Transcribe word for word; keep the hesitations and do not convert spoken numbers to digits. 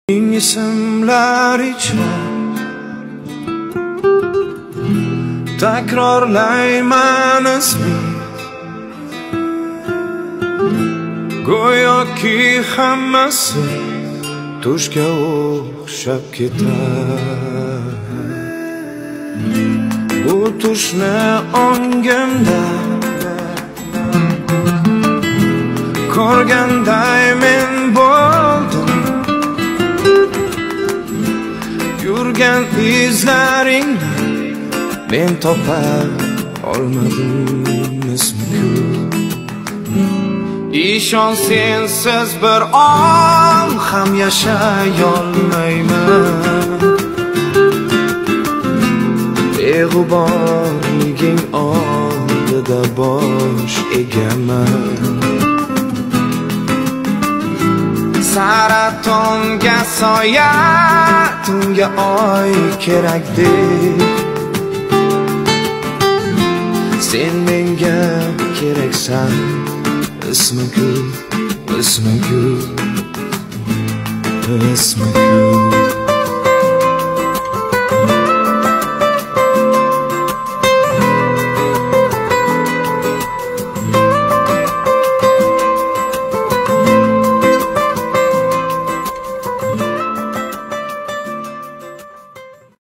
Ismlar ichra takrorlayman isming, go'yoki hammasi tushga o'xshab ketar. Bu tushni ongimda ko'rganday men bo'ldim. Yurgan izlaringni men topa olmadim ismini. Ishon, sensiz bir on ham yashay olmayman. Beg'uborliging oldida bosh egaman. Saratonga soya, tunga oy kerakdek, sen menga keraksan. Ismi gul, ismi gul, ismi gul.